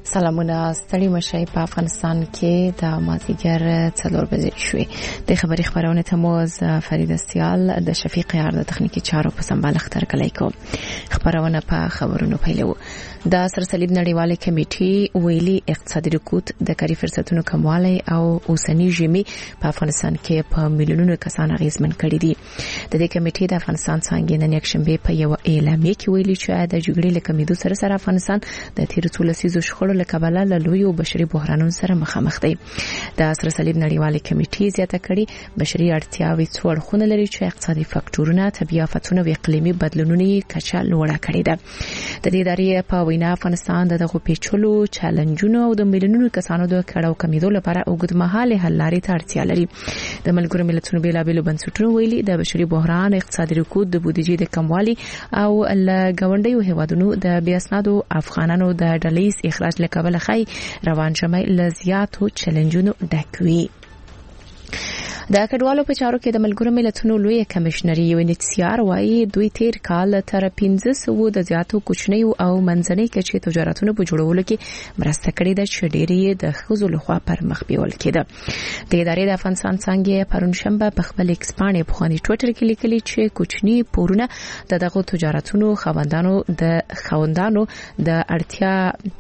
سلامونه ستړي مشي په افغانستان کې د مازیګر 4 بجې شوې د خبري خبرونه ته موز فرید استیال د شفیق یار د تخنیکی چارو په سمبال اختر کلی کو خبرونه په خبرونو پیلو د سرسلیب نړیواله کمیټې ویلي اقتصادي رکود د کاري فرصتونو کموالی او اوسنی ژمي په افغانستان کې په میلیونونو کسان اغیزمن کړي دي د دې کمیټې د افغانستان څنګه نن یکشنبه په یو اعلامیه کې ویلي چې د جګړې له کمیدو سره افغانستان د تیر څو لسیزو شخړو له کبله له لوی بشري بحرانونو سره مخامخ دی د سرسلیب نړیواله کمیټې زیاته کړي بشري اړتیاوې څو اړخونه لري چې اقتصادي فاکټورونه طبيعي آفتونه او اقلیمي بدلونونه کچه لوړه کړې ده د دې ادارې په وینا افغانستان دغه پیچلو چیلنجونو او د میلیونونو کسانو د کډو کمیدو لپاره اوږدمهاله حل لارې ته اړتیا لري د ملګرو ملتونو بیلابېلو بنسټونو ویلي د بشري بحران اقتصادي رکود د بودیجې د کموالي او لګاونډیو هیوادونو د بیا اسنادو افغانانو د ډلیس اخراج لکبل خای روان شمه لزیاتو چیلنجونو ډکوي د کډوالو په چارو کې د ملګرو ملتونو لوی کمشنري UNHCR وايي دوی تیر کال تر 1500 د زیاتو کوچنیو او منځنۍ کچې تجارتونو په جوړولو کې مرسته کړې ده چې ډېری د خزو لخوا پر مخ بیول کېده د ادارې د افغانستان څنګه پرون شنبه په خپل ایکس باندې په خواني ټوئیټر کې لیکلي چې کوچنی پورونه دغه تجارتونو خوندانو د اړتیا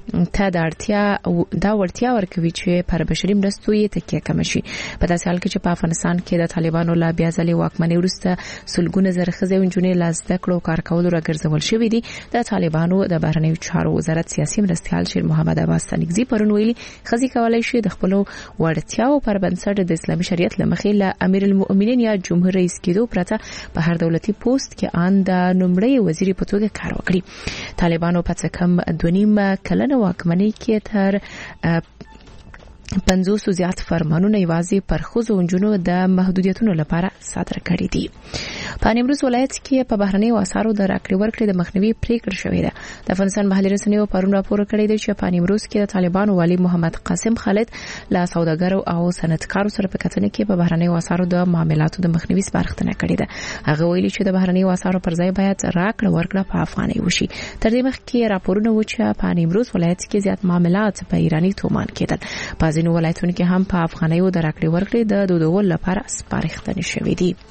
ورکوي چې پر بشري مرستو یې تکیه کم شي په داسې حال کې چې په افغانستان کې د طالبانو لا بیا ځلې واکمنۍ وروسته سلګونه زره ښځې او نجونې لا زده کړو کار کولو راګرځول شوې دي د طالبانو د بهرنیو چارو وزارت سیاسي مرستیال شیر محمد عباس تنګزي پرون ویلي ښځې کولای شي د خپل وړتیاو پر بنسټ د اسلامي شریعت لمخې له امیر المؤمنین یا جمهور رئیس کېدو پرته په هر دولتي پوسټ کې ان د نمړی وزیر په توګه کار وکړي طالبانو په څه کم 2.5 کلنه واکمنۍ کې تر 50 زیات فرمانونه یوازې پر خزو ونجونو د محدودیتونو لپاره صادر کړي دي په نیمروز ولایت کې په بهرنیو اسعارو د راکړې ورکړې د مخنیوي پریکړه شوې ده د افغانستان محلي رسنیو پرون راپور کړی دی چې په نیمروز کې د طالبانو والی محمد قاسم خالد لا سوداګرو او صنعتکارو سره په کتنه کې په بهرنیو اسعارو د معاملاتو د مخنیوي سپارښتنه کړې ده هغه ویلي چې د بهرنیو اسعارو پر ځای باید راکړه ورکړه په افغاني وشي تر دې مخکې راپورونه و چې په نیمروز ولایت کې زیات معاملات په ایرانی تومان کېدل ځینو ولایتونو کې هم په افغانیو د راکړې ورکړې د دودول لپاره سپارښتنې شوې دي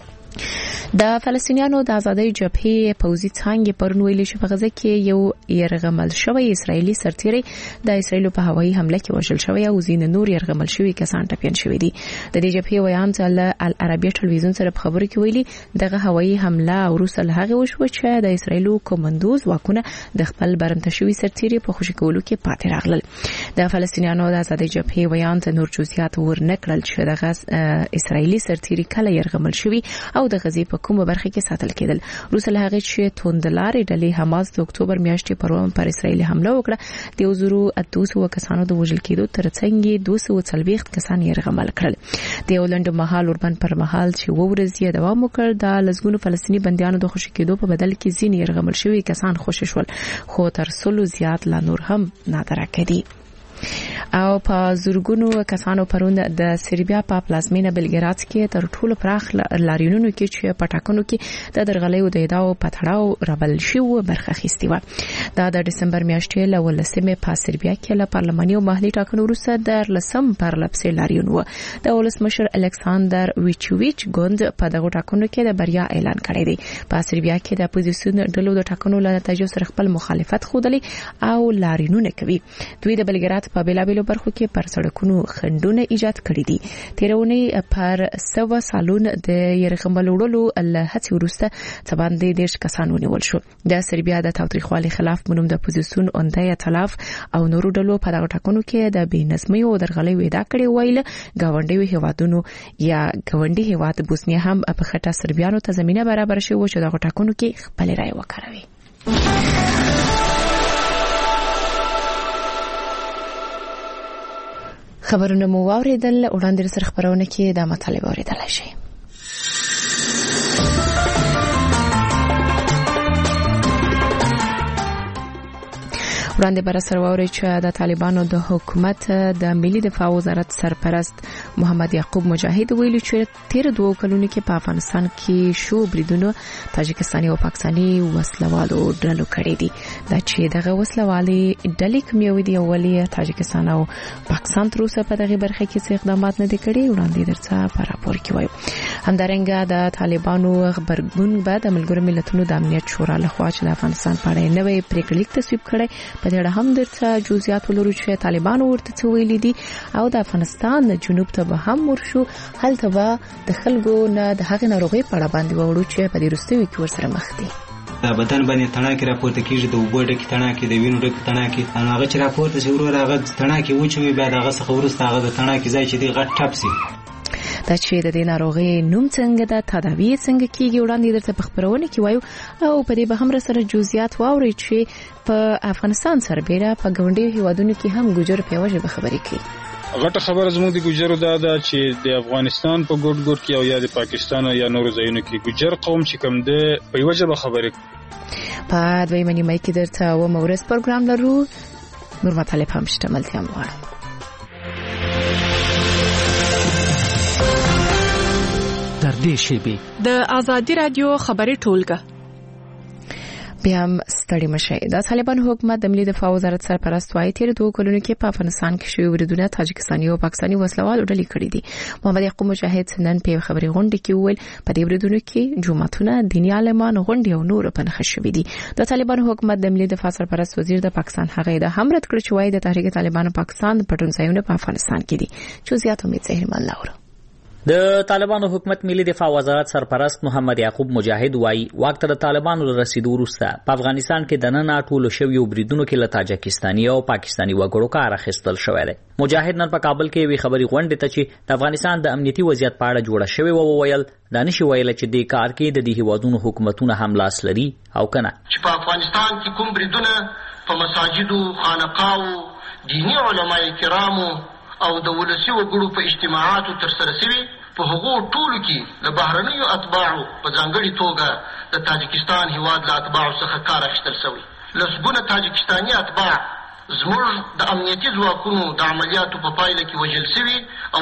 د فلسطینیانو د ازادۍ جبهې پوځي څنګه پرون ویلي چې په غزه کې یو يرغمل شوی اسرایلی سرتیری د اسرایل په هوایي حمله کې وژل شوی او ځین نور يرغمل شوی کسان ټپيان شوی دي د دې جبهې ویان چې العربیه ټلویزیون سره په خبرو کې ویلي دغه هوایي حمله وروسته هغه وشو چې د اسرایل کومندوز واکونه د خپل برمته شوی سرتیری په خوشی کولو کې پاتې راغلل د فلسطینیانو د ازادۍ جبهې ویان ته نور جزئیات ورنکړل چې دغه اسرایلی سرتیری کله يرغمل شوی او د غزې په کومه برخه کې ساتل کېدل روسل هغه چې توندلارې ډلې حماس د اکتوبر میاشتې پرون پر اسرایل حمله وکړه د 200 کسانو د وژل کېدو ترڅنګ 240 کسان یې رغمل کړل د یولند مهال اوربن پر مهال چې ورځي دوام وکړ د لزګونو فلسطینی بنديانو د خوشی کېدو په بدل کې ځین یې رغمل شوی کسان خوشی شول خو تر سلو زیات لا نور هم نادره کړي او په زورګونو کسانو پرون د سربیا په پلازمینه بلګراد کې تر ټولو پراخ لاریونونو کې چې پټاکنو کې د درغلیو د ادعاو پټړاو رابل شو برخه اخیستي و د دسمبر میاشتې له ولسمه په سربیا کې له پارلماني او محلي ټاکنو وروسته د لسم پرلپسې لاریون و د ولسمشر الکساندر ویچوویچ ګوند په دغه ټاکنو کې د بریا اعلان کړی دی په سربیا کې د اپوزیسیون ډلو د ټاکنو له نتایجو سره خپل مخالفت خوده او لاریونونه کوي دوی د بلګراد په بیلابېلو برخو کې پر سړکونو خندونه ایجاد کړي دي تیرونی پر 100 سالون د يرغمل وړلو له هڅې وروسته تباندې دیش کسان ونیول شو د سربیا د تاوتریخوالي خلاف منوم د اپوزیسیون اوندای تلاف او نورو ډلو په دغه ټاکنو کې د بېنظمۍ او درغلۍ وعده کړې ویل گاونډي هیوادونو یا گاونډي هیواد بوسنیا هم په خټه سربیانو ته زمينه برابر شي و چې دغه ټاکنو کې خپل رائے وکړوي خبرونه مو واوریدل وړاندې سره خبرونه کې د مطالب اوریدل شي وړاندې بر سره ووري چې د طالبانو د حکومت د ملي دفاع وزارت سرپرست محمد یعقوب مجاهد ویلي چې تیر 2 کلونو کې په افغانستان کې شو بریدونو تاجکستاني او پاکستاني وسلوالو ډلو کړې دي دا چې دغه وسلوالي ډلې کومې دي اولی تاجکستان او پاکستان تر اوسه په دغه برخه کې څه اقدامات نه دي کړي وړاندې درڅه په راپور کې وایي همدارنګه د طالبانو خبرګون بعد د ملګرو ملتونو د امنیت شورا لخوا چې د افغانستان په اړه نوې پریکړه تصویب کړي په دې اړه هم درته جزئیات ولرو چې طالبانو ورته څه ویلي دي او د افغانستان جنوب ته به هم ورشو هلته به د خلکو نه د هغې ناروغي په اړه باندې وړو چې په دې وروستیو کې ورسره مخ دي بدن باندې تڼاکې راپورته کیږي د اوبو ډکې تڼاکې د وینو ډکې تڼاکې هغه چې راپورته شي ورور هغه تڼاکې وچوي بیا دغه څخه وروسته هغه د تڼاکې ځای چې دی غټ ټپ شي دا چې د دې ناروغي نوم څنګه ده تداوی څنګه کیږي وړاندې درته په خبرونه کې وایو او په دې به هم سره جزئیات واوري چې په افغانستان سربېره په ګوندي هیوادونو کې هم ګوجر په وجه به خبرې کوي غټه خبره زموږ د ګوجرو دا ده چې د افغانستان په ګوټ کې او یا د پاکستان یا نورو ځایونو کې ګوجر قوم چې کوم ده په وجه به خبرې په دویمه نیمه کې درته و مورس پروګرام لرو نور مطالب هم شتملتیا غواړم در دې شیبه د آزادی رادیو خبري ټولګه بیا هم ستړي مشي د طالبان حکومت د ملي دفاع وزارت سرپرست وايي تیر 2 کلونو کې په افغانستان کې شوی بریدونه تاجکستاني او پاکستاني وسلوال ډلې کړې دي محمد یعقوب مجاهد نن په خبري غونډه کې وویل په دې بریدونو کې جماعتونه دیني عالمان غونډې او نور په نښه شوې دي د طالبان حکومت د ملي دفاع سرپرست وزیر د پاکستان هغه د هم رد کړ چې وايي د تحریک طالبان پاکستان پټونځایونه په افغانستان کې دي چې زیات امید زهرمن لاور د طالبانو حکومت ملي دفاع وزارت سرپرست محمد یعقوب مجاهد وایي وخت د طالبانو رسیدو وروسته په افغانستان کې د نن ټولو شویو بریدونو کې له تاجکستاني او پاکستاني وګړو کار اخیستل شوی دی مجاهد نن په کابل کې وی خبري غونډه ته چې د افغانستان د امنیتي وضعیت په اړه جوړه شوی و ویل دا نشي ویل چې د کار کې د دې هیوادونو حکومتونه هم لاس لري او کنه چې په افغانستان کې کوم بریدونه په مساجدو خانقاو دینی علماء کرامو او د ولسی وګړو په اجتماعاتو تر سره شوي په هغو ټولو کې د بهرنیو اتباعو په ځانګړي توګه د تاجکستان هیواد له اتباعو څخه کار اخیستل شوی لسګونه تاجکستاني اتباع زموږ د امنیتي ځواکونو د عملیاتو په پایله کې وژل شوي او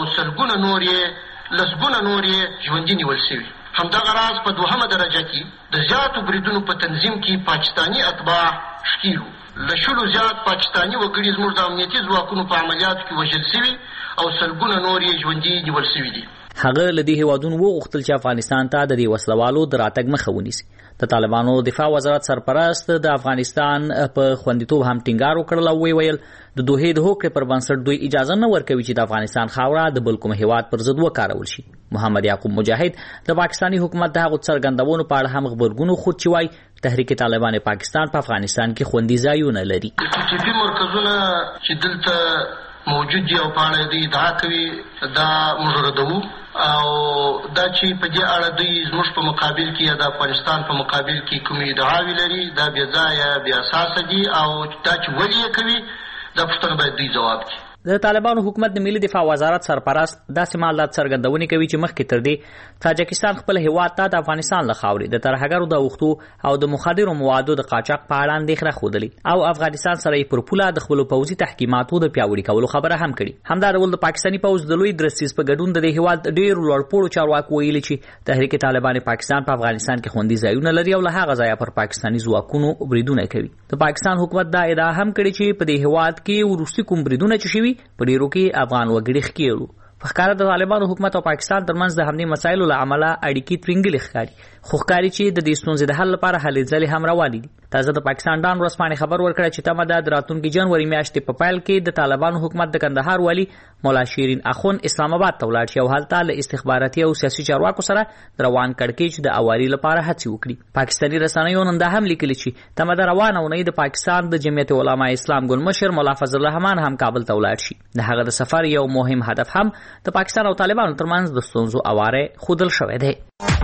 لسګونه نور یې ژوندي نیول شوي همدغه راز په دوهمه درجه کې د زیاتو بریدونو په تنظیم کې پاکستاني اتباع ښکیل له شلو زیات پاکستاني وګړي زموږ د امنیتي ځواکونو په عملیاتو کې وژل شوي او سلګونه نور یې ژوندي نیول شوي دي هغه لدی هیوادونو وغوښتل چې افغانستان ته د دې وسلوالو د راتګ مخه ونیسي د طالبانو دفاع وزارت سرپرست د افغانستان په خوندیتوب هم ټینګار وکړل او ویل د دوه د هوکړې پر بنسټ دوی اجازه نه ورکوي چې د افغانستان خاوره د بل کوم هیواد پر ضد وکارول شي محمد یعقوب مجاهد د پاکستاني حکومت د هغو څرګندونو په اړه هم خبرګون خود چې وایي تحریک طالبان پاکستان په افغانستان کې خوندي ځایونه لري چې مرکزونه چې دلته موجود دي او په اړه دوی ادعا کوي دا مجردو او دا چې په دې اړه دوی زموږ په مقابل کې یا د افغانستان په مقابل کې کومې ادعاوې لري دا بې ځایه بې اساسه دي او دا چې ولې یې کوي دا پوښتنه باید دوی ځواب کړي د طالبانو حکومت د ملي دفاع وزارت سرپرست داسې معلومات څرګندونې کوي چې مخکې تر دې تاجکستان خپل هیواد ته د افغانستان له خاورې د ترهګرو د اوښتو او د مخدرو موادو د قاچاق په اړه اندېښنه ښودلې او افغانستان سره یې پر پوله د خپلو پوځي تحکیماتو د پیاوړي کولو خبره هم کړې همدا ډول د پاکستاني پوځ د لوی درستیز په ګډون د هیواد ډېرو لوړپوړو چارواکو ویلي چې تحریک طالبان پاکستان په افغانستان کې خوندي ځایونه لري او له هغه ځایه پر پاکستاني ځواکونو بریدونه کوي د پاکستان حکومت دا ادعا هم کړې چې په دې هیواد کې وروستي کوم بریدونه چې شوي په ډېرو کې افغان وګړي ښکیلو په ښکاره د طالبانو حکومت او پاکستان ترمنځ د همدې مسایلو له امله اړیکې ترنګلې ښکاري خو ښکاري چې د دې ستونزې د حل لپاره هلې ځلې هم روانې دي تازه د پاکستان ډان ورځپاڼې خبر ورکړی چې تمه ده د راتلونکي جنوري میاشتې په پیل کې د طالبانو حکومت د کندهار والي مولا شیرین اخون اسلام آباد ته ولاړ شي او هلته له استخباراتي او سیاسي چارواکو سره د روان کړکېچ د اواري لپاره هڅې وکړي پاکستاني رسنیو نن دا هم لیکلي چې تمه ده روانه اونۍ د پاکستان د جمعیت علماء اسلام ګل مشر مولا فضل الرحمن هم کابل ته ولاړ شي د هغه د سفر یو مهم هدف هم د پاکستان او طالبانو ترمنځ د ستونزو اواره ښودل شوی دی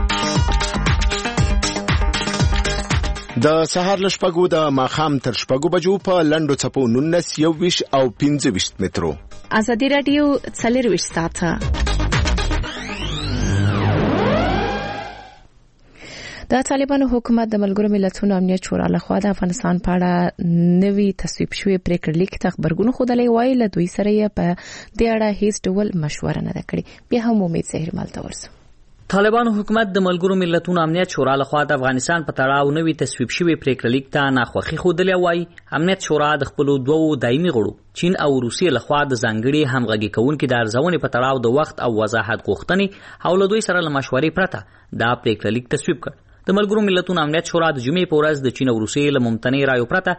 د سهار له شپږو د ماښام تر شپږو بجو په لنډو څپو 19 21 او 25 مترو ازادي رادیو 40 ساعته د طالبانو حکومت د ملګرو ملتونو امنیت شورا لخوا د افغانستان په اړه نوي تصویب شوی پریکړه لیک ته خبرګون خودلې وایي له دوی سره یې په دې اړه هیڅ ډول مشوره نه کړې. بیا هم امید زهیر مال تورسو. طالبانو حکومت د ملګرو ملتونو امنیت شورا لخوا د افغانستان په تړاو نوي تصویب شوی پریکړه لیک ته ناخوښي خودلې وایي امنیت شورا د خپل دوو دایمي غړو چین او روسیې لخوا د ځانګړي همغږي کوونکو د ارزونې په تړاو د وخت او وضاحت غوښتنې او له دوی سره له مشورې پرته دا پریکړه لیک تصویب کړ. د ملګرو ملتونو امنیت شورا د جمعې په ورځ د چین او روسیې له ممتنع رایو پرته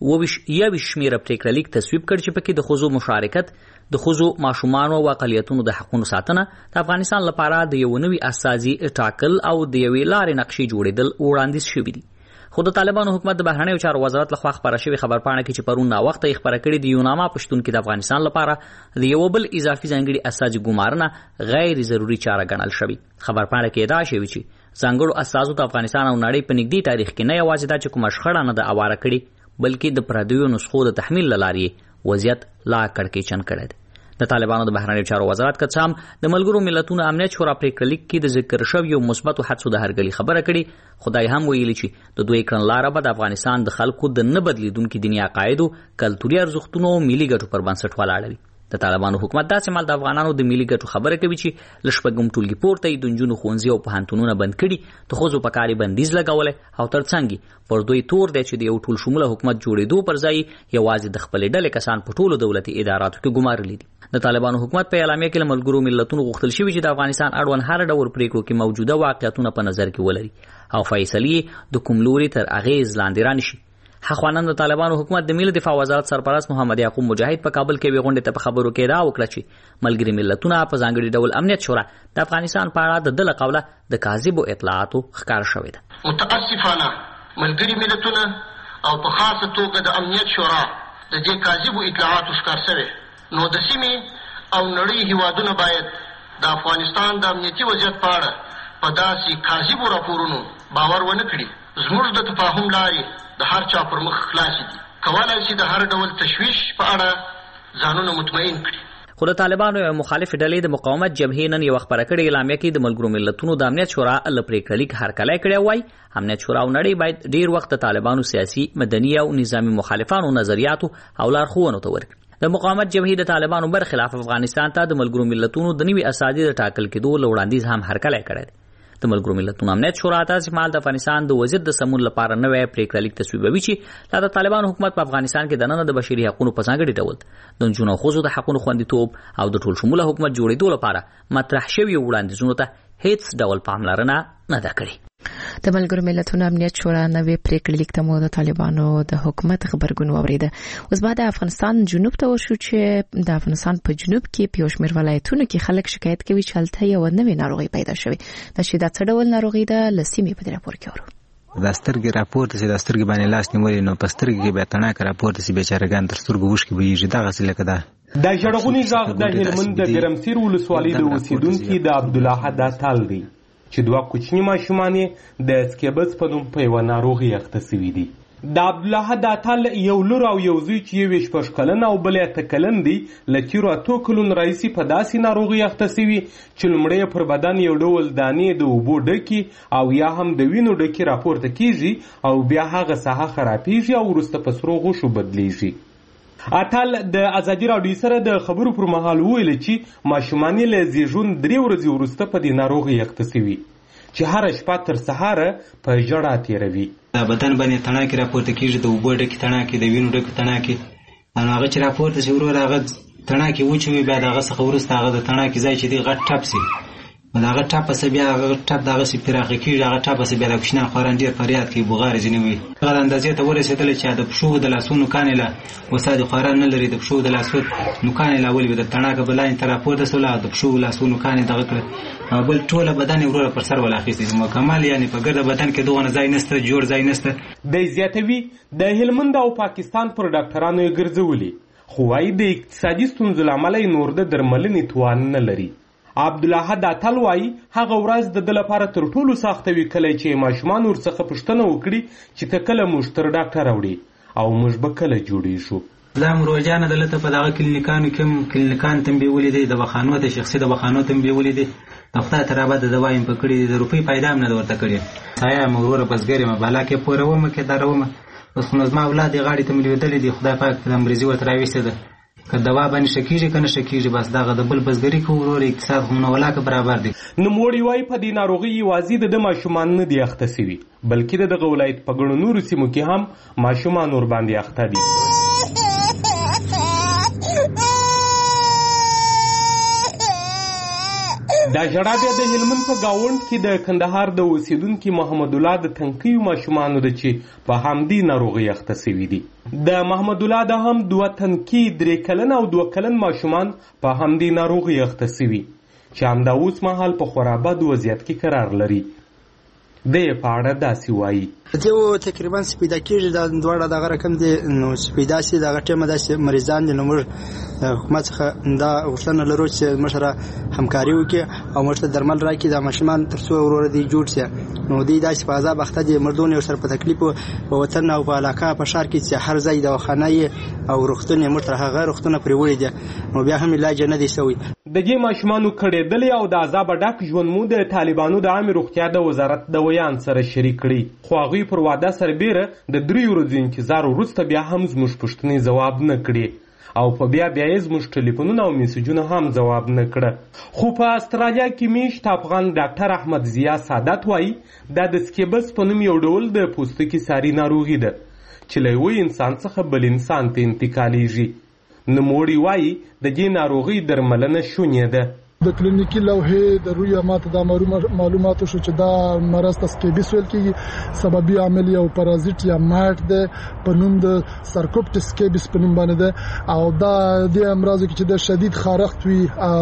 22 شمیره پریکړه لیک تصویب کړ چې پکې د ښځو مشارکت، د ښځو، ماشومانو او اقلیتونو د حقوقو ساتنه، د افغانستان لپاره د یو نوي اساسي ټاکل او د یوې لارې نقشې جوړېدل وړاندیز شوي دي. خو د طالبانو حکومت د بهرنیو چارو وزارت لخوا خبره شوې خبرپاڼه کې چې پرون ناوخته یې خبره کړې د یوناما پښتون کې د افغانستان لپاره د یو بل اضافي ځانګړي اساسي ګمارنه غیر ضروري چاره ګڼل شوې. خبرپاڼه کې ادعا شوې چې ځانګړو اساسو د افغانستان او نړۍ په نږدې تاریخ کې نه یوازې دا چې کومه شخړه نه ده اواره کړې بلکې د پردیو نسخو د تحمیل له لارې وضعیت لا کړکېچن کړی دی. د طالبانو د بهرنیو چارو وزارت که څه هم د ملګرو ملتونو امنیت شورا پریکړه لیک کې د ذکر شویو مثبتو حدسو د هرګلي خبره کړې، خدای هم ویلي چې د دوی کړنلاره به د افغانستان د خلکو د نه بدلیدونکو دیني عقایدو، کلتوري ارزښتونو او ملي ګټو پر بنسټ ولاړ وي. د طالبانو حکومت داسې مال د افغانانو د ملي ګټو خبره کوي چې له شپږم ټولګي پورته یې د نجونو ښوونځي او پوهنتونونه بند کړي، د ښځو په کار یې بندیز لګولی او ترڅنګ پر دوی تور دی چې د یو ټول شموله حکومت جوړېدو پر ځای یوازې د خپلې ډلې کسان په ټولو دولتي اداراتو کې ګمارلي دي. د طالبانو حکومت په اعلامیه کې له ملګرو ملتونو غوښتل شوي چې د افغانستان اړوند هر ډول پریکړو کې موجوده واقعیتونه په نظر کې ولري او فیصلې د کوم لوري تر اغیز لاندې رانشي. خواندان د طالبانو حکومت د ملي دفاع وزارت سرپرست محمد یعقوب مجاهد په کابل کې غونډې ته په خبرو کې ادعا وکړه چې ملګري ملتونه په ځانګړي ډول امنیت شورا د افغانستان په اړه د قوله د کاذبو اطلاعاتو ښکار شوې ده. متاسفانه ملګري ملتونه او په خاصه توګه د امنیت شورا د دې کاذبو اطلاعاتو ښکار شوي، نو د سیمې او نړۍ هیوادونه باید د افغانستان د امنیتي وضعیت په اړه په داسې کاذبو راپورونو باور ونه کړي. زموږ د تفاهم لارې د هر چا پر مخ خلاصې دي، کولای شي د هر ډول تشویش په اړه ځانونه مطمئن کړي. خو د طالبانو یو مخالف ډلې د مقاومت جبهې نن یو خبره کړې اعلامیه کې د ملګرو ملتونو د امنیت شورا له پریکړه لیک هرکلی کړی وایي امنیت شورا او نړۍ باید ډیر وخت د طالبانو سیاسي، مدني او نظامي مخالفانو نظریاتو او لارښوونو ته ورکړي. د مقاومت جبهې د طالبانو برخلاف افغانستان ته د ملګرو ملتونو د نوي اساسي د ټاکل کېدو له وړاندیز هم هرکلی کړی دی. د ملګرو ملتونو امنیت شورا ته مال د افغانستان د وضعیت د سمون لپاره نوې پریکړه لیک تصویبوي چې لا د طالبانو حکومت په افغانستان کې د نن د بشري حقوقو په ځانګړي ډول د نجونو او ښځو د حقوقو خوندیتوب او د ټول شموله حکومت جوړېدو لپاره مطرح شوي وړاندیزونو ته هیڅ ډول پاملرنه نه ده کړې. د ملګرو ملتونو امنیت شورا نوې پریکړه لیک ته د طالبانو د حکومت خبرګون واوریده. اوس بعد افغانستان جنوب ته وشو چې د افغانستان په جنوب کې په شمېر ولایتونو کې خلک شکایت کوي چې هلته یو نوې ناروغي پیدا شوې. دا چې د څه ډول ناروغي ده لسیمې په راپور کې ورو. د سترګې راپور ته د سترګې باندې لاس نیولې نو په سترګې کې به تڼاک راپور ته بیچارهګان تر سترګو وښکي بهیږي. دغسې لکه دا د ژړغوني غږ د هلمند د ګرمسیر ولسوالۍ د اوسیدونکي د عبدالله داتال دی چې دوه کوچني ماشومان یې د سکیبس په نوم په یوه ناروغي اخته سوي دي. د عبدالله داتال یو لور او یو زوی چې یو 16 کلن او بل 8 کلن دی له تیرو 8 کلونو راهیسې په داسې ناروغي اخته سوي چې لومړی پر بدن یو ډول دانې د اوبو ډکې او یا هم د وینو ډکې راپورته کیږي او بیا هغه ساحه خرابیږي او وروسته په سرو غوښو بدلیږي. اتل د ازادي راډیو سره د خبرو پر مهال وویل چې ماشومان له زیږون 3 ورځې وروسته په دې ناروغي اخته سوي چې هر شپه تر سهاره په ژړا تیروي. بدن باندې تڼاکې راپورته کیږي، د اوبو ډکې تڼاکې، د وینو ډکې تڼاکې، نو هغه چې راپورته شي ورور هغه تڼاکې وچوي، بیا د هغه څخه وروسته هغه د تڼاکې ځای چې دی غټ ټپ سي، نو د هغه ټپ پسې بیا هغه ټپ دغسې پراخه کېږي، هغه ټپ پسې بیا د کوچنیان خواران ډېر فریاد کوي، بغارې ځینې وي. هغه اندازې ته ورسېدله چې د پښو د لاسو نوکان یې لا وسا د خواران نه لري، د پښو د لاسو نوکان یې لا ولوي، د تڼاکه به لاندې ته راپورته سوله او د پښو لاسو نوکان یې دغه کړه او بل ټوله بدن یې وروره پر سر ولاخیستی چې مکمل یعنې په ګرده بدن کې دغونه ځای نشته، جوړ ځای نشته. دی زیاتوي د هلمند او پاکستان پر ډاکټرانو یې ګرځولي، خو وایي د اقتصادي ستونزو له امله یې نور د درملنې توان نه لري. عبدالله داتل وایي هغه ورځ د ده لپاره تر ټولو سخته وي کله چې ماشومان ورڅخه پوښتنه وکړي چې ته کله موږ تر ډاکټره وړي او موږ به کله جوړیږو. دا مروجانه دلته په دغه کلینیکانو کې کلینیکان تم بیولې دي د بخانو ته شخصي د بخانو تم بیولې دي دغه ترابه د دوایم په کړي د روپی پیدا نه ورته کړي آیا مغرور بسګری ما بالا کې پوره و مکه درومه اوس خو نظم اولاد غاړي ته مليدل دي خدای پاک د امرزي وتراويسته ده که دوا باندې شکیږي کنه شکیږي بس دغه د بل بسګری کو ورور اقتصاد هم نه ولاکه برابر دي نوموړي وايي په دې ناروغي یوازې د ماشومان نه دي اخته سوي بلکې د ولایت په ګڼو نورو سیمو کې هم ماشومان ور باندې اخته دي دا ژړا بیا د هلمند په گاوند کې د کندهار د اوسیدونکو محمد الله د تنکیو ماشومانو د چې په همدې ناروغي اخته سوي دي د محمد الله د هم 2 تنکی 3 کلن او 2 کلن ماشومان په همدې ناروغي اخته سوي چې همدا اوس مهال په خرابه د وضعیت کې قرار لري د پاړه داسې وایي ته تقریبا سپیدا کېږي دا دواړه دغه رقم دي نو سپیدا سي دغه ټیمه داسې مریضان دي نو موږ حکومت څخه دا غوښتنه لرو چې موږ سره همکاري وکړي او موږ ته درمل راکړي دا ماشومان تر څو ورور دي جوړ شي نو دوی داسې په عذاب اخته دي مردون یو سر په تکلیف په وطن او په علاقه په شهر کې چې هر ځای دواخانه او روغتون یې موږ تر هغه روغتونه پرې وړي دي نو بیا هم علاج نه دی شوی د دې ماشومانو کړېدلې او د عذاب ډک ژوند مو د طالبانو د عامه روغتیا د وزارت د ویان سره شریک کړي خو هغوی پر واده سربیره د 3 ورځې انتظار وروسته بیا هم زموږ پوښتنې ځواب نه کړي او په بیا یې زموږ ټلیفونونه او میسجونه هم ځواب نه کړه خو په استرالیا کې میشت افغان ډاکټر احمد ضیا سعادت وایي دا د سکیبس په نوم یو ډول د پوستکي ساري ناروغي ده چې له یوه انسان څخه بل انسان ته انتقالیږي نوموړي وایي د دې ناروغۍ درملنه شونې ده د کلینیکي لوحې د روی ماته دا معلومات شو چې دا مرض ته سکیبس ویل کیږي سببي عامل یو پارازیت یا مات ده په نوم د سارکوپټ سکیبس په نوم باندې ده او دا د امراض کې چې د شدید خارښت وي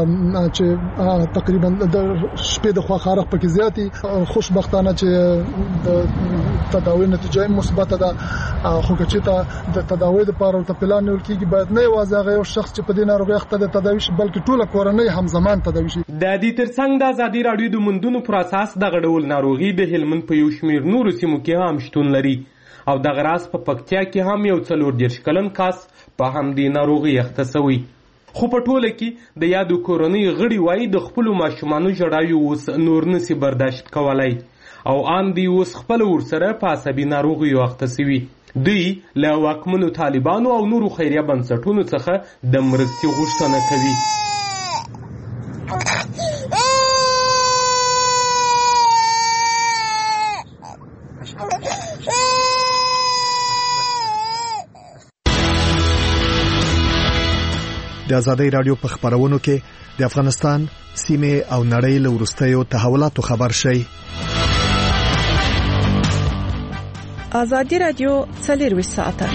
چې تقریبا د شپې د خوا خارښت پکې زیاتی خوشبختانه چې د تداوی نتیجه مثبت ده خو چې ته د تداوی لپاره ته پلان نیول کیږي باید نه یوازې هغه یو شخص چې په دې ناروغي اخته ده تداوی شي بلکې ټوله کورنۍ همزمان د دې ترڅنګ د ازادي راډیو د مندونو پر اساس دغه ډول ناروغي د هلمند په یو شمېر نورو سیمو کې هم شتون لري او دغه راز په پکتیا کې هم یو 40 کلن کس په همدې ناروغي اخته شوی خو په ټوله کې د یادو کورنۍ غړي وایي د خپلو ماشومانو ژړاوي اوس نور نسي برداشت کولی او ان دی اوس خپل ورسره په عصبي ناروغیو اخته شوي دوی له واکمنو طالبانو او نورو خیریه بنسټونو څخه د مرستې غوښتنه کوي د ازادي رادیو په خبرونو کې د افغانستان سیمه او نړۍ له وروستیو تحولاتو خبر شي ازادي رادیو 24 ساعته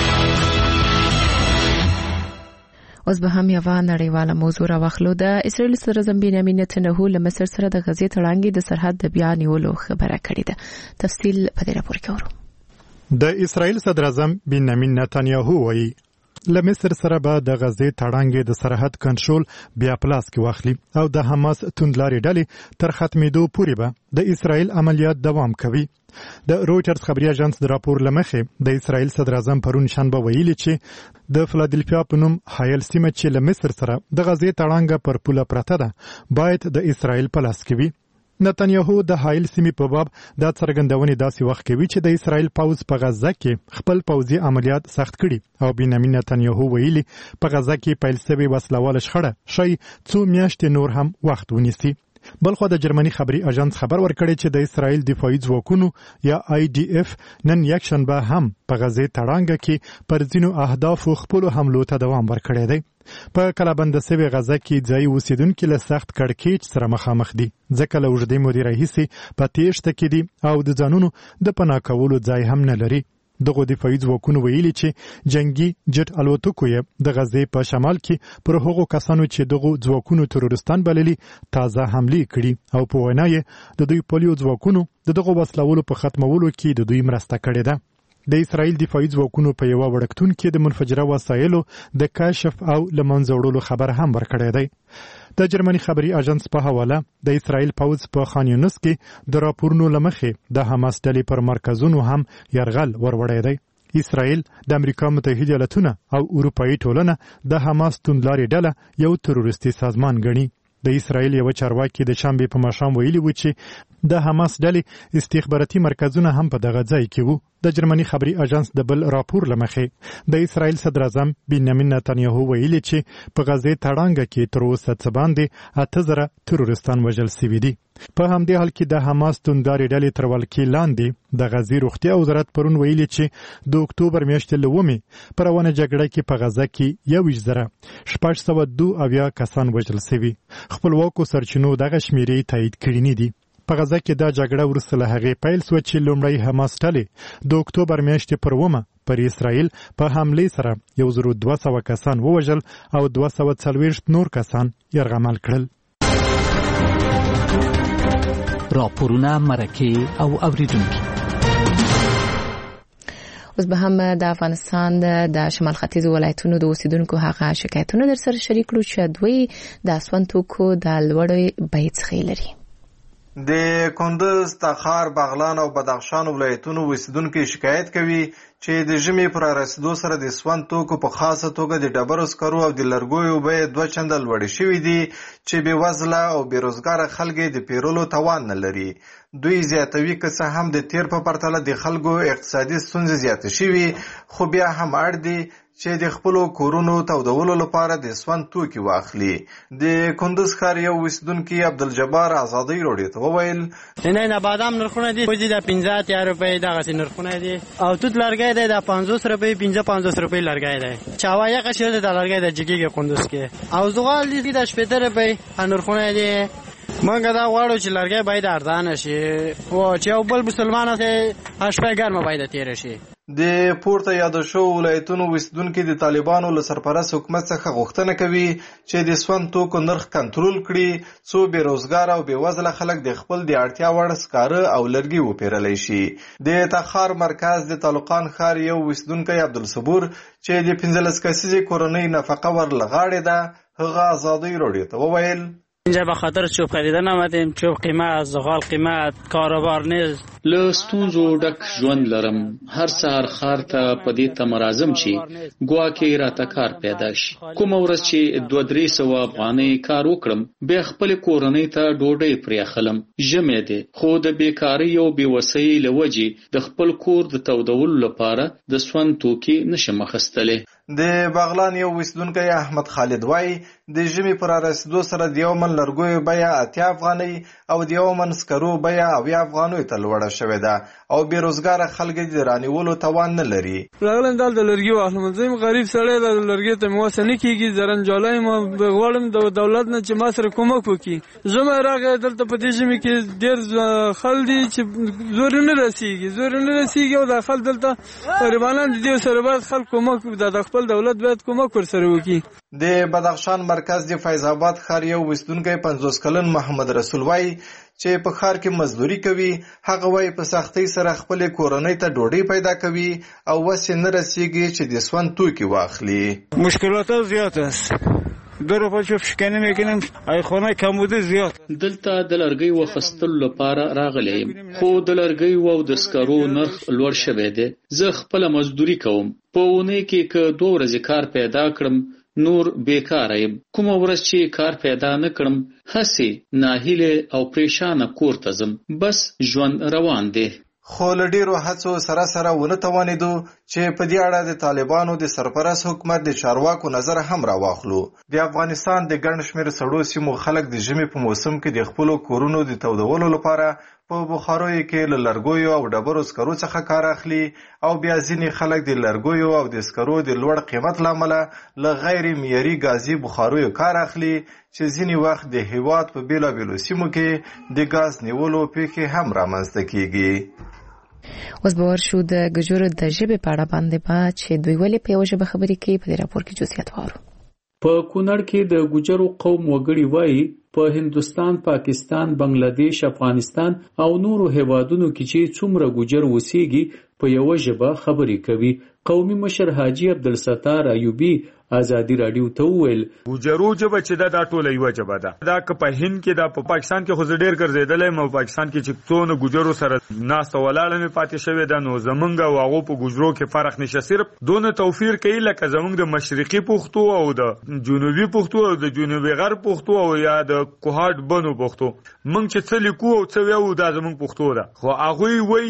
اوس به هم یو نړیواله موضوع راوخلو د اسرائیل صدر اعظم بنیامین نتنیاهو له مصر سره د غزې تړانګې د سرحد د بیا نیولو خبره کړې ده تفصیل په دې راپور کې ورو د اسرائیل صدر اعظم بنیامین نتنیاهو وایي له مصر سره به د غزې تړانګې د سرحد کنټرول بیا پلاس کې واخلي او د حماس توندلاري ډلې تر ختمېدو پورې به د اسرائیل عملیات دوام کوي د رويټرز خبري اژانس د راپور لمخې د اسرائیل صدر اعظم پرون شنبه ویلي چې د فلادلفیا په نوم حایل سیمه چې له مصر سره د غزې تړانګه پر پوله پرته ده باید د اسرائیل پلاس کې وي نتنیاهو د حایل سیمې په باب د څرګندونې داسې وخت کوي چې د اسرائیل پوځ په غزه کې خپل پوځي عملیات سخت کړي او بنیامین نتنیاهو ویلي په غزه کې پیل شوی وسلواله شخړه شي څو میاشتې نور هم وخت ونیسي بلخو د جرمني خبري اژانس خبر ورکړی چې د اسرائیل دفاعي ځواکونو یا IDF نن یکشنبه هم په غزې تړانګه کې پر ځینو اهدافو خپل حملو ته دوام ورکړی دی په کلابند سوي غزه کې ځای اوسیدونکو له سخت کړکېچ سره مخامخ دي ځکه له اوږدې مودې راهیسې په تیښته کې دي او د ځانونو د پناه کولو ځای هم نه لري دغه دفاعي ځواکونو ویلي چې جنگي جټ الوتکو یې د غزې په شمال کې پر هغو کسانو چې دغه ځواکونو تروریستان بللي تازه حملې کړي او په وینا یې د دوی پولیو ځواکونو دغه وسلولو په ختمولو کې د دوی مرسته کړې ده د اسرائیل دفاعي ځواکونو په یو وړکتون کې د منفجره وسایلو د کشف او لمنځه وړلو خبر هم ورکړی دی د جرمني خبري اژانس په حواله د اسرائیل پوځ په خان یونس کې د راپورونو لمخې د حماس ډلې پر مرکزونو هم يرغل وروړی دی اسرائیل د امریکا متحده ایالاتونه او اروپאי ټولنه د حماس توندلاري ډله یو تروریستي سازمان ګڼي. د اسرائیل یو چارواکي د شنبه په ماښام ویلي و چې د حماس ډلې استخباراتي مرکزونه هم په دغه ځای کې وو. د جرمني خبري اژانس د بل راپور لمخې د اسرائیل صدر اعظم بنیامین نتنیاهو ویلي چې په غزه تړانګه کې تر اوسه څه باندې 8000 تروریستان وژل شوي دي. په همدې حال کې د حماس تونداري ډلې تر ولکې لاندې د غزې روغتیا وزارت پرون ویلي چې د اکتوبر میاشتې لومې پر روانه جګړه کې په غزه کې 1602 کسان وژل شوي. خپلواکو سرچینو دغه شمیرې تایید کړي نه دي. په غزه کې دا جګړه وروسته له هغې پیل شوه چې لومړی حماس ډلې د اکتوبر میاشتې پر 1 پر اسرائیل په حملې سره 1200 کسان ووژل او 240 نور کسان یرغمل کړل. راپورونه مرکه او اوریدونکي. اوس به هم د افغانستان د شمال ختیځ ولایتونو د اوسیدونکو هغه شکایتونه در سره شریک کړو چې دوی د اسوان توکو د لوړې بیې څخه لري. د کندز، تخار، بغلان او بدخشان ولایتونو اوسیدونکو شکایت کوي چې د ژمي پر رسیدو سره د اسوان توکو په خاصه توګه د ډبرو سکرو او د لرګیو بیې 2 چنده لوړې شوې دي چې بېوزله او بېروزګاره خلک د پیرلو توان نه لري. دوی زیاتوي که څه هم د تیر په پرتله د خلکو اقتصادي ستونزې زیاتې شوي، خو بیا هم اړ دي چې د خپلو کورونو تودولو لپاره د اسوان توکي واخلي. د کندز ښار یو اوسیدونکي عبدالجبار ازادۍ راډیو ته وویل نه بادام نرخونه دي د 15 روپۍ دغسې نرخونه دي او توت لرګی دی د 50 روپۍ 50 روپۍ لرګی دی. چاوایقه شده د لرګی د جګیږي کندز کې او زغال دي د 15 روپۍ نرخونه دي. منګه دا غواړو چې لرګی باید ارزانه شي او چې یو بل مسلمان ته شپه ګرمه باید تیر شي. د پورته یاد شو ولایتونو اوسیدونکي د طالبانو له سرپرست حکومت څخه غوښتنه کوي چې د اسوان توکو نرخ کنټرول کړي څو بېروزګاره او بېوزله خلک د خپل د اړتیا وړ سکاره او لرګي وپیرلی شي. د تخار مرکز د طالقان ښار یو اوسیدونکی عبدالصبور چې د 15 کسیزې کورنۍ نفقه ورلغاړې ده هغه ازادۍ راډیو ته وویل اینجا به خاطر چوب خریدن آمدیم. چوب قیمت، زغال قیمت، کاروبار نیست. له ستونزو ډک ژوند لرم. هر سهار ښار ته په دې تمه راځم چې ګواکې راته کار پیدا شي. کومه ورځ چې 200-300 افغانۍ کار وکړم بیا خپل کورنۍ ته ډوډۍ پرې اخلم. ژمی دی خو د بیکارۍ او بېوسۍ له وجې د خپل کور د تودولو لپاره د سون توکي نشم اخیستلی. د بغلان یو اوسیدونکی احمد خالد وایي د ژمي پر رسیدو سره د یو من لرګیو بیه 80 افغانۍ او د یو من سکرو بیه 80 افغانیو ته لوړه شوې ده او بېروزګاره خلک د رانیولو توان نه لري. راغلم دلته د لرګي واخلم. زه یم غریب سړی د لرګي ته مې وسه نه کېږي. زرنجالی ما غواړم د دولت نه چې ما سره کومک وکړي. ژمی راغی دلته په دې ژمي کې ډېر خل دي چې زور نه رسېږي او دا خل دلته غریبانان د دې سره باید خلک کومک د خپل دولت باید کومک ورسره وکړي. د بدخشان مرکز د فیض آباد ښار یو اوسیدونکی 50 کلن محمد رسول وایي چې په ښار کې مزدوري کوي. هغه وایي په سختۍ سره خپلې کورنۍ ته ډوډۍ پیدا کوي او وسې نه رسېږي چې د سون توکي واخلي. مشکلات زیات است. در په چوب شکنه میکنم ای خونه کموده زیات. دلته د لرګي وخستلو لپاره راغلی یم خو د لرګي او د سکرو نرخ لوړ شوی دی. زه خپل مزدوري کوم. په اونۍ کې که 2 ورځې کار پیدا کړم نور بیکاره یم. کومه ورځ چې کار پیدا نه کړم هسې ناهیله او پریشانه کور ته ځم. بس ژوند روان دی. خو له ډیرو هڅو سره ونه توانېدو چې په دې اړه د طالبانو د سرپرست حکومت د چارواکو نظر هم راواخلو. د افغانستان د ګڼ شمېر سړو سیمو خلک د ژمي په موسم کې د خپلو کورونو د تودولو لپاره په بخاریو کې له لرګیو او ډبرو سکرو څخه کار اخلي او بیا ځینې خلک د لرګیو او د سکرو د لوړ قیمت له امله له غیر معیاري ګازي بخاریو کار اخلي چې ځینې وخت د هیواد په بیلابیلو سیمو کې د ګاز نیولو پیښې هم رامنځته کیږي. اوس به ورشو د ګجورو د ژبې په اړه باندې چې دوی ولې په یوه ژبه خبرې کوي په دې راپور کې جزئیات وارو. په کونړ کې د ګجرو قوم وګړي وایي په هندوستان، پاکستان، بنگلاديش، افغانستان او نورو هیوادونو کې چې څومره ګجر وسیږي په یوه ژبه خبرې کوي. قومي مشر حاجی عبدالستار ایوبی ازادي رادیو ته وویل ګوجرو ژبه چې دا ټوله یو ژبه ده دا که په هند کې دا په پاکستان کې خو ډېر ګرځېدلې مو پاکستان کې چې څونه ګوجرو سره ناس ولاړه مې پاتې شوی دا نو زمونږ او هغه په ګوجرو کې فرق نشه صرف دونه توفیر کوي لکه زمونږ د مشرقي پښتو او د جنوبي پښتو او د جنوبي غرب پښتو او یا د کوهاټ بنو پښتو مونږ چې څه لیکو او څه ویو دا زمونږ پښتو ده خو هغه وی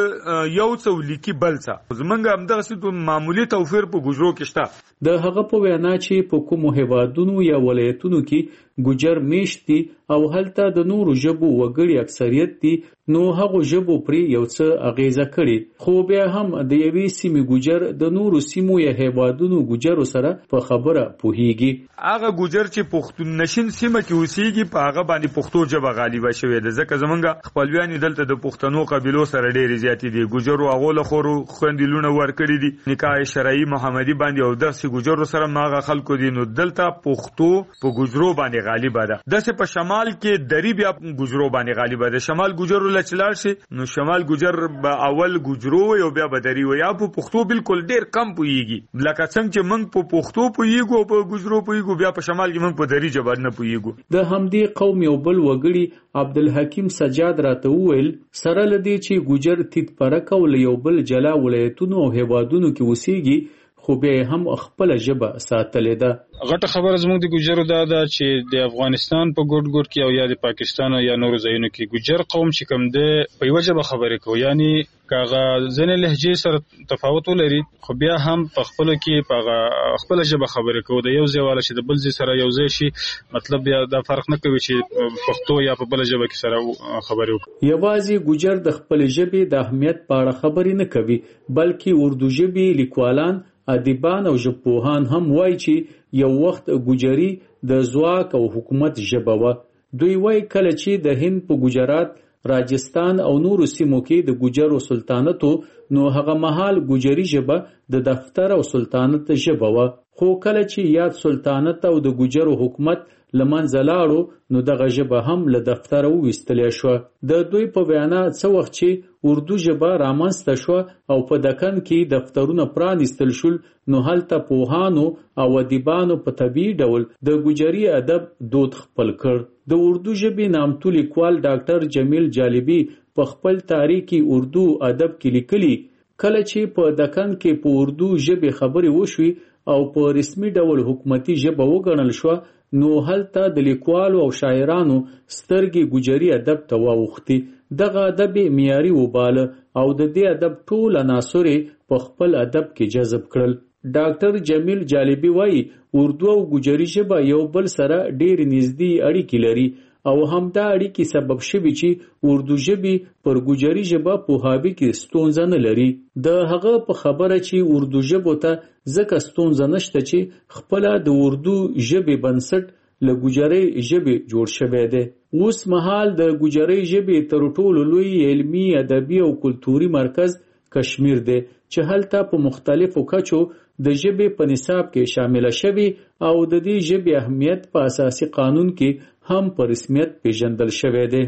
یو څو لیکي بل څه زمونږ همدغه څه معمولی توفیر په ګوجرو کې شته د هغه په وینا چې په کومو هیوادونو یا ولایتونو کې ګوجر میشت دي او هلته د نورو ژبو وګړي اکثریت دي نو هغه ژبو پرې یو څه اغیزه کړي خو بیا هم د یوې سیمې ګوجر د نورو سیمو یا هیوادونو ګوجرو سره په خبره پوهیږي هغه ګوجر چې پښتون نشین سیمه کې اوسېږي په هغه باندې پښتو ژبه غالبه شوې ده ځکه زمونږ خپلوان دلته د پښتنو قبیلو سره ډېر زیاتې دي ګوجرو هغه له خورو خوندلونه ورکړي دي نکاح شرعي محمدي باندې او داسې ګوجرو سره ماغه خلکو دي نو دلته پښتو په ګوجرو باندې غالبه ده داسې په شمال کې دری بیا ګوجرو باندې غالبه ده شمال ګوجرو لچلار شي نو شمال ګوجر به اول ګوجرو او بیا بدري و یا په پښتو بالکل ډېر کم پويږي لکه څنګه چې موږ په پښتو پويګو په ګوجرو پويګو بیا په شمال کې موږ په دری ژبه نه پويګو د همدې قوم یو بل وګړي عبدالحکیم سجاد راته وویل سره لدی چې ګوجر تیت پرک او یو بل جلا ولایتونو او هیوادونو کې اوسېږي خو به هم خپل ژبه ساتلې ده غټه خبره زموږ د ګوجرو دا ده چې د افغانستان په ګوټ ګوټ کې او یا د پاکستان یا نورو ځایونو کې ګوجر قوم چې کوم ده په یو ژبه خبرې کوي یعنی کاغه ځنې لهجې سره تفاوت لري خو بیا هم په خپل کې په خپل ژبه خبرې کوي د یو ځای والا چې د بل ځای سره یو ځای شي مطلب بیا دا فرق نه کوي چې پښتو یا په بل ژبه کې سره خبرې وکړي یوازې ګوجر د خپل ژبې د اهمیت په اړه خبرې نه کوي بلکې اردو ژبې لیکوالان ادیبان او ژبپوهان هم وایي چې یو وخت ګوجري د ځواک او حکومت ژبه و دوی وایي کله چې د هند په ګجرات راجستان او نورو سیمو کې د ګوجرو سلطنتو نو هغه مهال ګوجري ژبه د دفتر او سلطنت ژبه و خو کله چې یاد سلطنت او د ګوجرو حکومت لمنځه لاړو نو دغه ژبه هم له دفتره وویستلی شوه د دوی په وینا څه وخت چې اردو ژبه رامنځته شوه او په دکن کې دفترونه پرانیستل شول نو هلته پوهانو او ادیبانو په طبیعي ډول د ګوجري ادب دود خپل کړ د اردو ژبې نامتو لیکوال ډاکټر جمیل جالبی په خپل تاریخي اردو ادب کې لیکلي کله چې په دکن کې په اردو ژبې خبرې وشوي او په رسمي ډول حکومتي ژبه وګڼل شوه نو هلته د لیکوالو او شاعرانو سترګې ګوجري ادب ته واوښتې دغه ادب معیاري وباله او د دې ادب ټول عناصر په خپل ادب کې جذب کړل ډاکټر جمیل جالبی وایي اردو او ګوجري ژبه یو بل سره ډېر نږدې اړیکې لري او همدا اړیکې سبب شوي چې اردو ژبې پر ګوجري ژبه پوهاوي کې ستونزه نه لري د هغه په خبره چې اردو ژبو ته ځکه ستونزه نشته چې خپله د اردو ژبې بنسټ له ګوجري ژبې جوړ شوی دی اوس مهال د ګوجري ژبې تر ټولو لوی علمي ادبي او کلتوري مرکز کشمیر دی چې هلته په مختلفو کچو د ژبې په نصاب کې شامل شوی او د دې ژبې اهمیت په اساسي قانون کې هم په رسمیت پیژندل شوی دی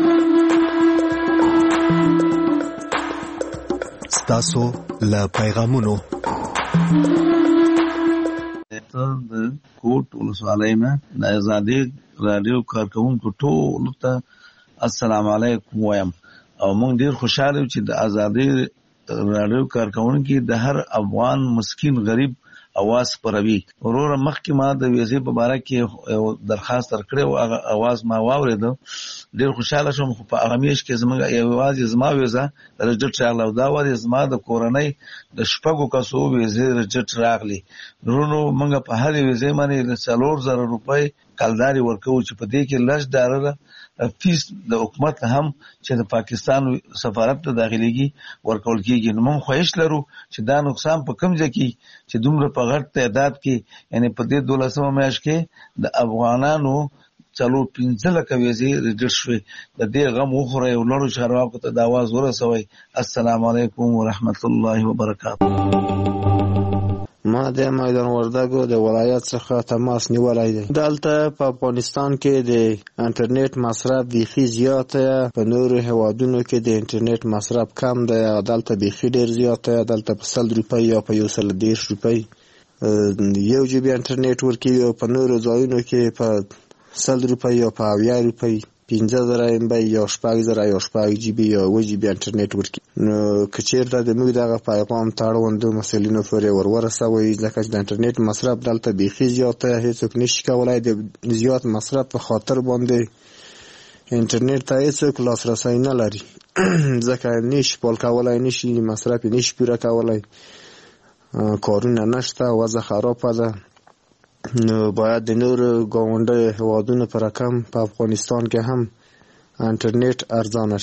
ستاسو له پیغامونو د کوټ ولسوالۍ نه د آزادي رادیو کارکونکو ټولو ته السلام علیکم وایم او موږ ډیر خوشاله یو چې د آزادي رادیو کارکونکو د هر افغان مسکین غریب اواز پروي ورور مخکې ما د ویزې په اړه کې درخواست ورکړې او اواز ما واورېد ډیر خوشاله شوم خو په هغه میش کې زموږ اواز زما ویزه رجټ راغله دا وایي زما د کورنۍ د شپږو کسو ویزې رجټ راغلي نو موږ په هر ویزې باندې 4000 روپۍ کلداري ورکو چې په دې کې $10 فیس د حکومت هم چې د پاکستان سفارت ته داخليږي ورکول کیږي نو موږ خواهش لرو چې دا نقصان په کم ځای کې چې دومره په غټ تعداد کې یعنی په دې 12 میاشت کې د افغانانو 15 لک ویزې رجټ شوې د دې غم وخوره یو لړو چارواکو ته د आवाज ورسوي السلام علیکم ورحمت الله وبرکاته ما د میدان وردګو د ولایت څخه تماس نیولای دی دلته په افغانستان کې د انټرنیټ مصرف بیخي زیاته په نورو هیوادونو کې د انټرنیټ مصرف کم دی دلته بیخي ډیر زیاته دلته په 100 روپۍ یا په 110 روپۍ 1 GB انټرنیټ ورکوي او په نورو ځایونو کې په 100 روپۍ او په 80 روپۍ 15,000 MB یا 6,000 یا 6 GB یا 1 GB انټرنیټ ورکوي. نو که چېرته د موږ دغه پیغام ته اړوندو مسؤلینو پورې ورسوئ، ځکه چې د انټرنیټ مصرف دلته بیخي زیات دی، هېڅوک نشي کولی د زیات مصرف په خاطر باندې انټرنیټ ته هېڅوک لاسرسی نه لري ځکه نشي پال کولی، نشي مصرف نشي پوره کولی، کارونه نشته، وضع خرابه ده. نو باید د نورو ګاونډیو هېوادونو په رقم په افغانستان کې هم انټرنیټ ارزانه